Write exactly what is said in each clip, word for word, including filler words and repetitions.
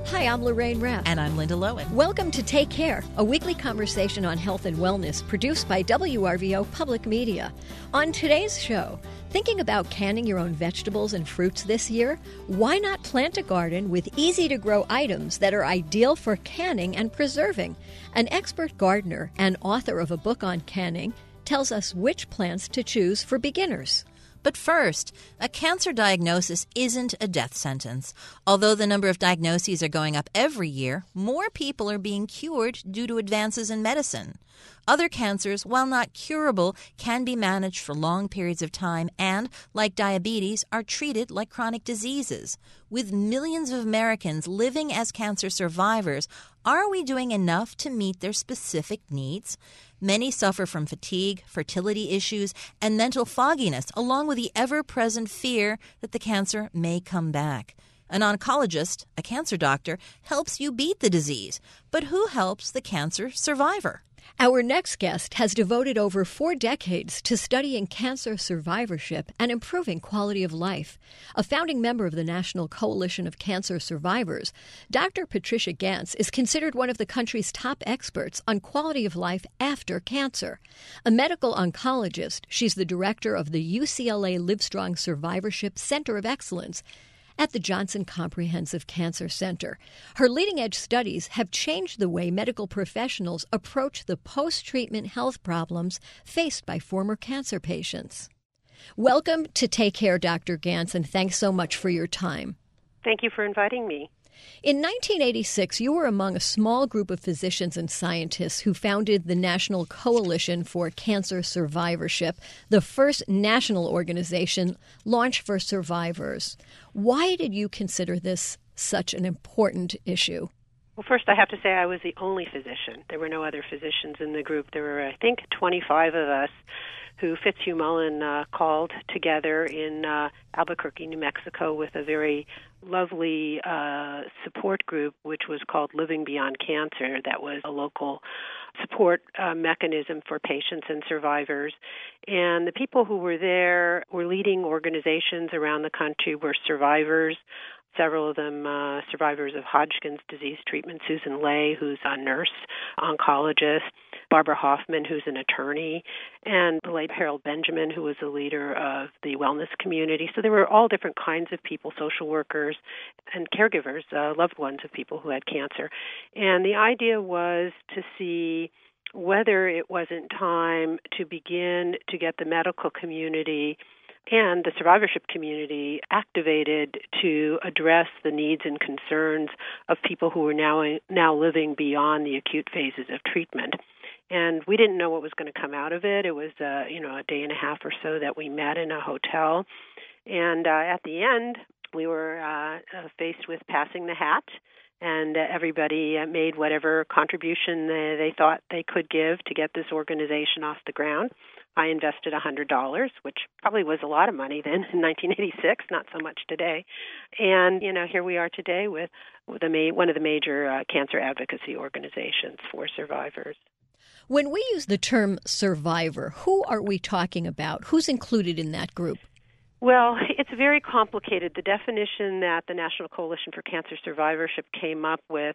Hi, I'm Lorraine Rapp. And I'm Linda Lowen. Welcome to Take Care, a weekly conversation on health and wellness produced by W R V O Public Media. On today's show, thinking about canning your own vegetables and fruits this year? Why not plant a garden with easy-to-grow items that are ideal for canning and preserving? An expert gardener and author of a book on canning tells us which plants to choose for beginners. But first, a cancer diagnosis isn't a death sentence. Although the number of diagnoses are going up every year, more people are being cured due to advances in medicine. Other cancers, while not curable, can be managed for long periods of time and, like diabetes, are treated like chronic diseases. With millions of Americans living as cancer survivors, are we doing enough to meet their specific needs? Many suffer from fatigue, fertility issues, and mental fogginess, along with the ever-present fear that the cancer may come back. An oncologist, a cancer doctor, helps you beat the disease. But who helps the cancer survivor? Our next guest has devoted over four decades to studying cancer survivorship and improving quality of life. A founding member of the National Coalition of Cancer Survivors, Doctor Patricia Gantz is considered one of the country's top experts on quality of life after cancer. A medical oncologist, she's the director of the U C L A Livestrong Survivorship Center of Excellence at the Johnson Comprehensive Cancer Center. Her leading-edge studies have changed the way medical professionals approach the post-treatment health problems faced by former cancer patients. Welcome to Take Care, Doctor Gantz, and thanks so much for your time. Thank you for inviting me. In nineteen eighty-six, you were among a small group of physicians and scientists who founded the National Coalition for Cancer Survivorship, the first national organization launched for survivors. Why did you consider this such an important issue? Well, first I have to say I was the only physician. There were no other physicians in the group. There were, I think, twenty-five of us who Fitzhugh Mullen uh, called together in uh, Albuquerque, New Mexico, with a very lovely uh, support group, which was called Living Beyond Cancer. That was a local support uh, mechanism for patients and survivors. And the people who were there were leading organizations around the country, were survivors, several of them uh, survivors of Hodgkin's disease treatment. Susan Lay, who's a nurse, oncologist, Barbara Hoffman, who's an attorney, and the late Harold Benjamin, who was the leader of the wellness community. So there were all different kinds of people, social workers and caregivers, uh, loved ones of people who had cancer. And the idea was to see whether it wasn't time to begin to get the medical community and the survivorship community activated to address the needs and concerns of people who were now now living beyond the acute phases of treatment. And we didn't know what was going to come out of it. It was, uh, you know, a day and a half or so that we met in a hotel. And uh, at the end, we were uh, uh, faced with passing the hat, and uh, everybody uh, made whatever contribution they, they thought they could give to get this organization off the ground. I invested one hundred dollars, which probably was a lot of money then in nineteen eighty-six, not so much today. And, you know, here we are today with, with a ma- one of the major uh, cancer advocacy organizations for survivors. When we use the term survivor, who are we talking about? Who's included in that group? Well, it's very complicated. The definition that the National Coalition for Cancer Survivorship came up with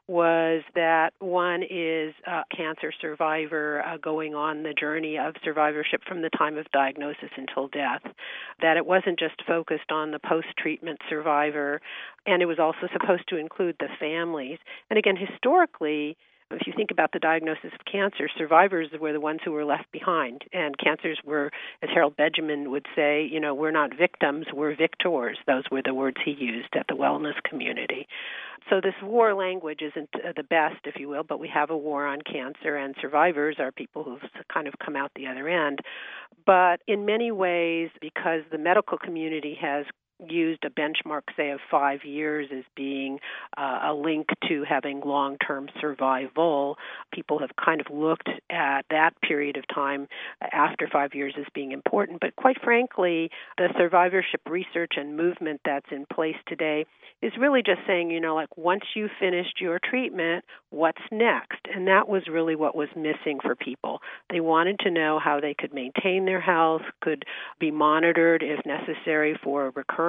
was that one is a cancer survivor uh, going on the journey of survivorship from the time of diagnosis until death, that it wasn't just focused on the post-treatment survivor, and it was also supposed to include the families. And again, historically, if you think about the diagnosis of cancer, survivors were the ones who were left behind. And cancers were, as Harold Benjamin would say, you know, we're not victims, we're victors. Those were the words he used at the wellness community. So this war language isn't the best, if you will, but we have a war on cancer, and survivors are people who've kind of come out the other end. But in many ways, because the medical community has used a benchmark, say, of five years as being uh, a link to having long-term survival, people have kind of looked at that period of time after five years as being important. But quite frankly, the survivorship research and movement that's in place today is really just saying, you know, like once you've finished your treatment, what's next? And that was really what was missing for people. They wanted to know how they could maintain their health, could be monitored if necessary for recurrence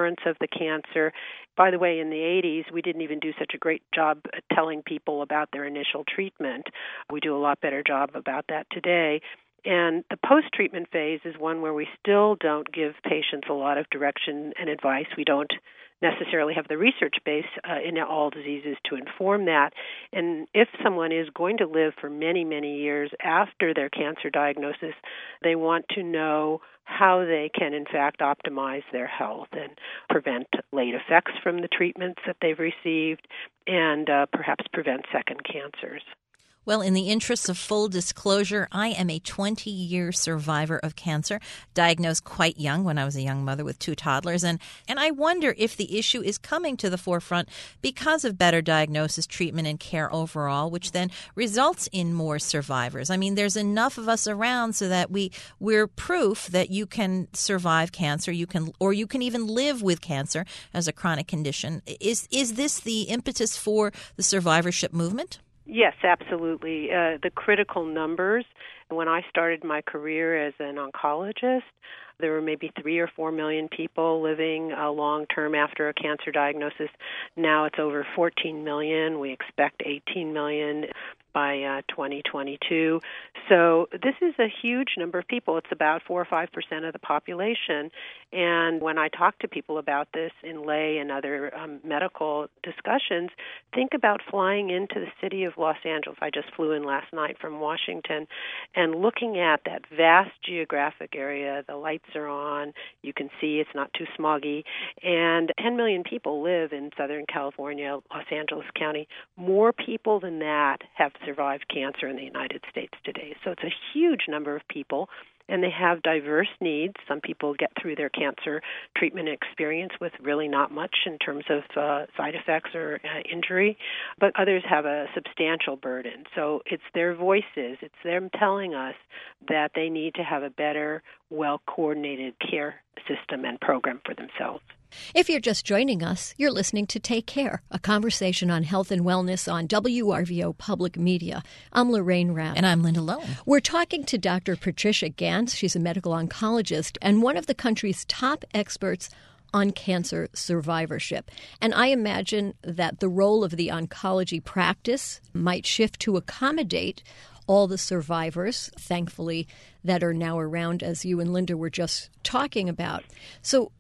recurrence of the cancer. By the way, in the eighties, we didn't even do such a great job at telling people about their initial treatment. We do a lot better job about that today. And the post-treatment phase is one where we still don't give patients a lot of direction and advice. We don't necessarily have the research base uh, in all diseases to inform that. And if someone is going to live for many, many years after their cancer diagnosis, they want to know how they can, in fact, optimize their health and prevent late effects from the treatments that they've received and uh, perhaps prevent second cancers. Well, in the interest of full disclosure, I am a twenty-year survivor of cancer, diagnosed quite young when I was a young mother with two toddlers. And, and I wonder if the issue is coming to the forefront because of better diagnosis, treatment, and care overall, which then results in more survivors. I mean, there's enough of us around so that we, we're proof that you can survive cancer, you can, or you can even live with cancer as a chronic condition. Is, is this the impetus for the survivorship movement? Yes, absolutely. Uh, the critical numbers, when I started my career as an oncologist, there were maybe three or four million people living uh, long-term after a cancer diagnosis. Now it's over fourteen million. We expect eighteen million by uh, twenty twenty-two. So this is a huge number of people. It's about four or five percent of the population. And when I talk to people about this in lay and other um, medical discussions, think about flying into the city of Los Angeles. I just flew in last night from Washington, and looking at that vast geographic area. The lights are on. You can see it's not too smoggy. And ten million people live in Southern California, Los Angeles County. More people than that have survived cancer in the United States today. So it's a huge number of people, and they have diverse needs. Some people get through their cancer treatment experience with really not much in terms of uh, side effects or uh, injury, but others have a substantial burden. So it's their voices, it's them telling us that they need to have a better, well-coordinated care system and program for themselves. If you're just joining us, you're listening to Take Care, a conversation on health and wellness on W R V O Public Media. I'm Lorraine Rapp. And I'm Linda Lowen. We're talking to Doctor Patricia Ganz. She's a medical oncologist and one of the country's top experts on cancer survivorship. And I imagine that the role of the oncology practice might shift to accommodate all the survivors, thankfully, that are now around, as you and Linda were just talking about. So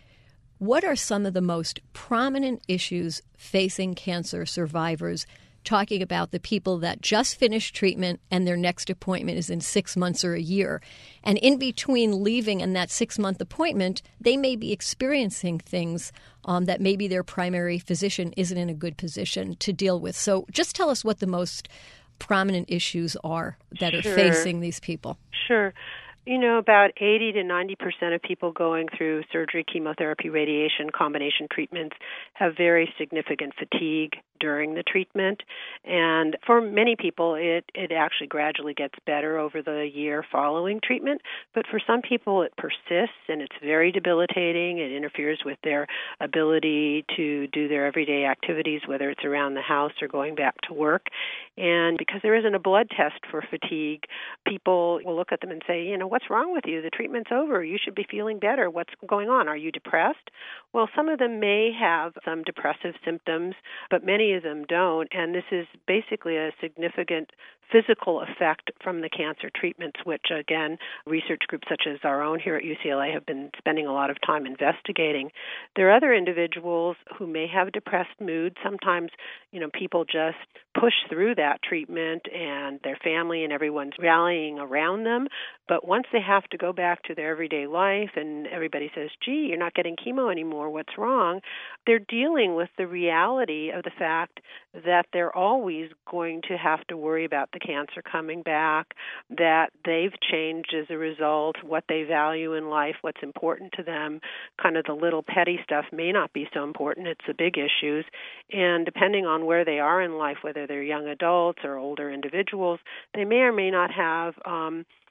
what are some of the most prominent issues facing cancer survivors, talking about the people that just finished treatment and their next appointment is in six months or a year? And in between leaving and that six-month appointment, they may be experiencing things um, that maybe their primary physician isn't in a good position to deal with. So just tell us what the most prominent issues are that Sure. are facing these people. Sure. You know, about eighty to ninety percent of people going through surgery, chemotherapy, radiation, combination treatments have very significant fatigue during the treatment. And for many people, it, it actually gradually gets better over the year following treatment. But for some people, it persists, and it's very debilitating. It interferes with their ability to do their everyday activities, whether it's around the house or going back to work. And because there isn't a blood test for fatigue, people will look at them and say, you know, what's wrong with you? The treatment's over. You should be feeling better. What's going on? Are you depressed? Well, some of them may have some depressive symptoms, but many of them don't. And this is basically a significant physical effect from the cancer treatments, which, again, research groups such as our own here at U C L A have been spending a lot of time investigating. There are other individuals who may have depressed mood. Sometimes, you know, people just push through that treatment and their family and everyone's rallying around them. But once they have to go back to their everyday life and everybody says, gee, you're not getting chemo anymore, what's wrong? They're dealing with the reality of the fact that they're always going to have to worry about the cancer coming back, that they've changed as a result, what they value in life, what's important to them. Kind of the little petty stuff may not be so important. It's the big issues. And depending on where they are in life, whether they're young adults or older individuals, they may or may not have um,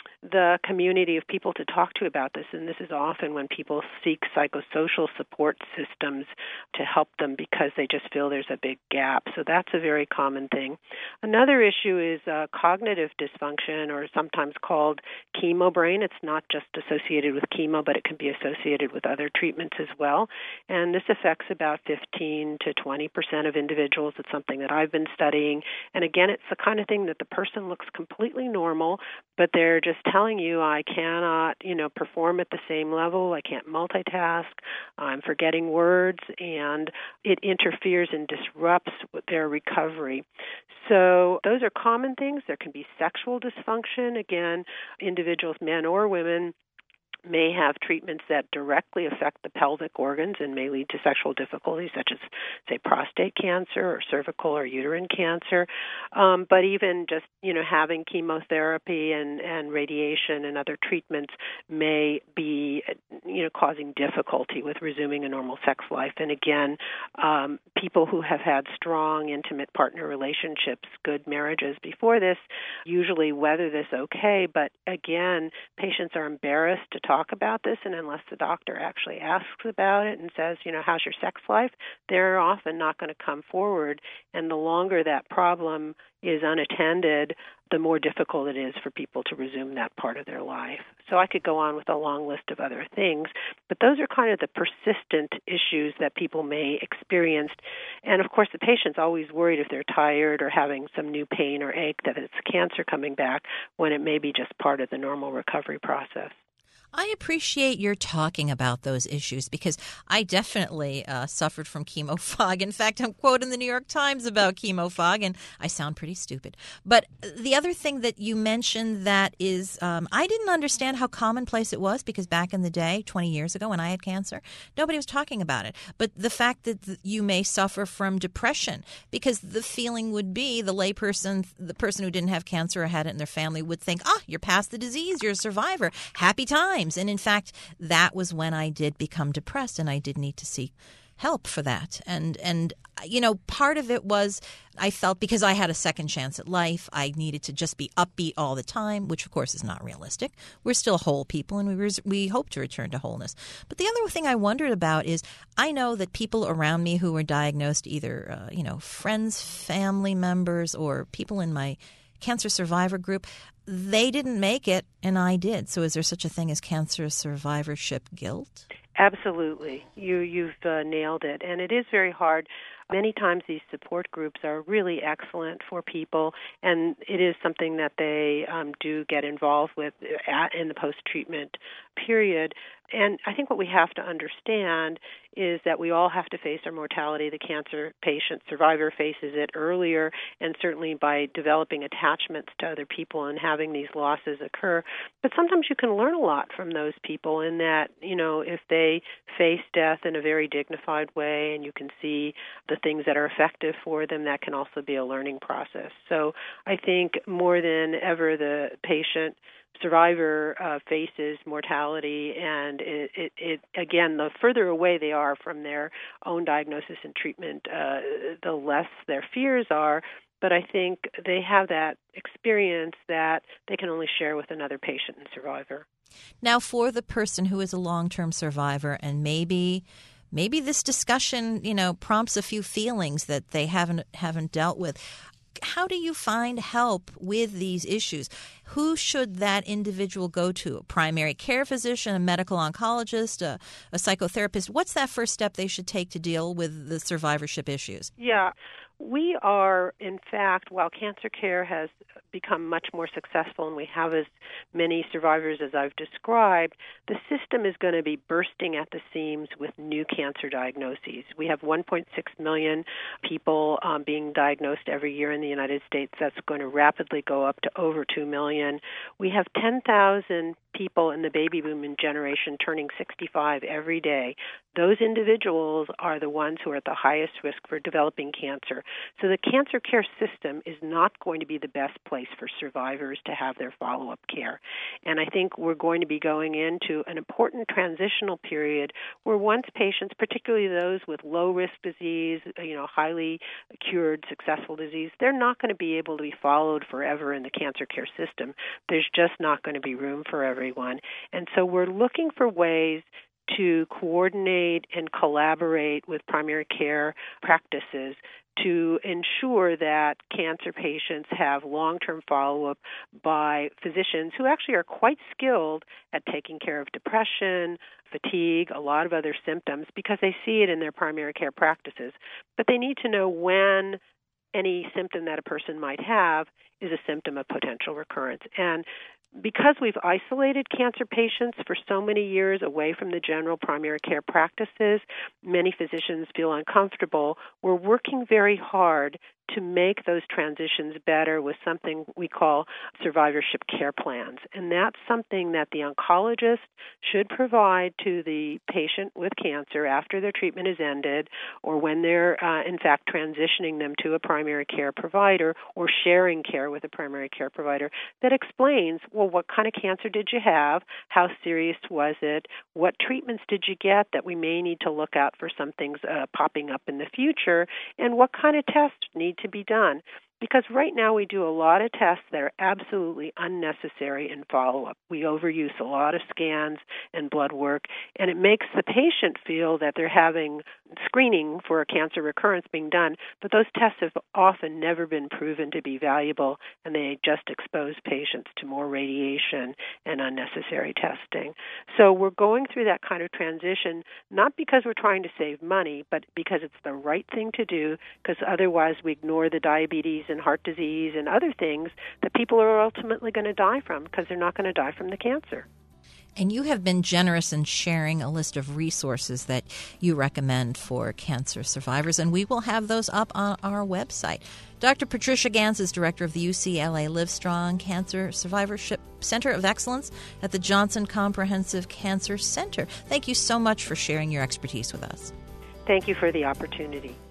the community of people to talk to about this, and this is often when people seek psychosocial support systems to help them because they just feel there's a big gap. So that's a very common thing. Another issue is uh, cognitive dysfunction, or sometimes called chemo brain. It's not just associated with chemo, but it can be associated with other treatments as well. And this affects about fifteen to twenty percent of individuals. It's something that I've been studying. And again, it's the kind of thing that the person looks completely normal, but they're just telling you, I cannot, you know, perform at the same level. I can't multitask. I'm forgetting words, and it interferes and disrupts their recovery. So those are common things. There can be sexual dysfunction. Again, individuals, men or women, may have treatments that directly affect the pelvic organs and may lead to sexual difficulties such as, say, prostate cancer or cervical or uterine cancer. Um, but even just, you know, having chemotherapy and, and radiation and other treatments may be, you know, causing difficulty with resuming a normal sex life. And again, um, people who have had strong, intimate partner relationships, good marriages before this, usually weather this okay. But again, patients are embarrassed to talk talk about this, and unless the doctor actually asks about it and says, you know, how's your sex life, they're often not going to come forward. And the longer that problem is unattended, the more difficult it is for people to resume that part of their life. So I could go on with a long list of other things, but those are kind of the persistent issues that people may experience. And of course, the patient's always worried if they're tired or having some new pain or ache that it's cancer coming back, when it may be just part of the normal recovery process. I appreciate your talking about those issues because I definitely uh, suffered from chemo fog. In fact, I'm quoting the New York Times about chemo fog, and I sound pretty stupid. But the other thing that you mentioned that is um, I didn't understand how commonplace it was because back in the day, twenty years ago when I had cancer, nobody was talking about it. But the fact that you may suffer from depression, because the feeling would be the layperson, the person who didn't have cancer or had it in their family would think, ah, you're past the disease, you're a survivor, happy times. And in fact, that was when I did become depressed, and I did need to seek help for that. And, and you know, part of it was I felt because I had a second chance at life, I needed to just be upbeat all the time, which, of course, is not realistic. We're still whole people, and we res- we hope to return to wholeness. But the other thing I wondered about is I know that people around me who were diagnosed, either, uh, you know, friends, family members, or people in my cancer survivor group, they didn't make it, and I did. So is there such a thing as cancer survivorship guilt? Absolutely. You, you've uh, nailed it. And it is very hard. Many times these support groups are really excellent for people, and it is something that they um, do get involved with at, in the post-treatment period. And I think what we have to understand is that we all have to face our mortality. The cancer patient survivor faces it earlier, and certainly by developing attachments to other people and having these losses occur. But sometimes you can learn a lot from those people in that, you know, if they face death in a very dignified way and you can see the things that are effective for them, that can also be a learning process. So I think more than ever the patient survivor uh, faces mortality, and it, it, it again, the further away they are from their own diagnosis and treatment, uh, the less their fears are. But I think they have that experience that they can only share with another patient and survivor. Now, for the person who is a long-term survivor, and maybe maybe this discussion, you know, prompts a few feelings that they haven't haven't dealt with. How do you find help with these issues? Who should that individual go to? A primary care physician, a medical oncologist, a, a psychotherapist? What's that first step they should take to deal with the survivorship issues? Yeah. We are, in fact, while cancer care has become much more successful and we have as many survivors as I've described, the system is going to be bursting at the seams with new cancer diagnoses. We have one point six million people um, being diagnosed every year in the United States. That's going to rapidly go up to over two million. We have ten thousand people in the baby boom generation turning sixty-five every day, those individuals are the ones who are at the highest risk for developing cancer. So the cancer care system is not going to be the best place for survivors to have their follow-up care. And I think we're going to be going into an important transitional period where once patients, particularly those with low-risk disease, you know, highly cured, successful disease, they're not going to be able to be followed forever in the cancer care system. There's just not going to be room for everyone. And so we're looking for ways to coordinate and collaborate with primary care practices to ensure that cancer patients have long-term follow-up by physicians who actually are quite skilled at taking care of depression, fatigue, a lot of other symptoms, because they see it in their primary care practices. But they need to know when any symptom that a person might have is a symptom of potential recurrence. And because we've isolated cancer patients for so many years away from the general primary care practices, many physicians feel uncomfortable. We're working very hard to make those transitions better with something we call survivorship care plans. And that's something that the oncologist should provide to the patient with cancer after their treatment is ended, or when they're, uh, in fact, transitioning them to a primary care provider or sharing care with a primary care provider, that explains, well, what kind of cancer did you have? How serious was it? What treatments did you get that we may need to look out for some things uh, popping up in the future? And what kind of tests need to be done? Because right now we do a lot of tests that are absolutely unnecessary in follow-up. We overuse a lot of scans and blood work, and it makes the patient feel that they're having screening for a cancer recurrence being done, but those tests have often never been proven to be valuable, and they just expose patients to more radiation and unnecessary testing. So we're going through that kind of transition, not because we're trying to save money, but because it's the right thing to do, because otherwise we ignore the diabetes and heart disease and other things that people are ultimately going to die from, because they're not going to die from the cancer. And you have been generous in sharing a list of resources that you recommend for cancer survivors, and we will have those up on our website. Doctor Patricia Ganz is director of the U C L A Livestrong Cancer Survivorship Center of Excellence at the Johnson Comprehensive Cancer Center. Thank you so much for sharing your expertise with us. Thank you for the opportunity.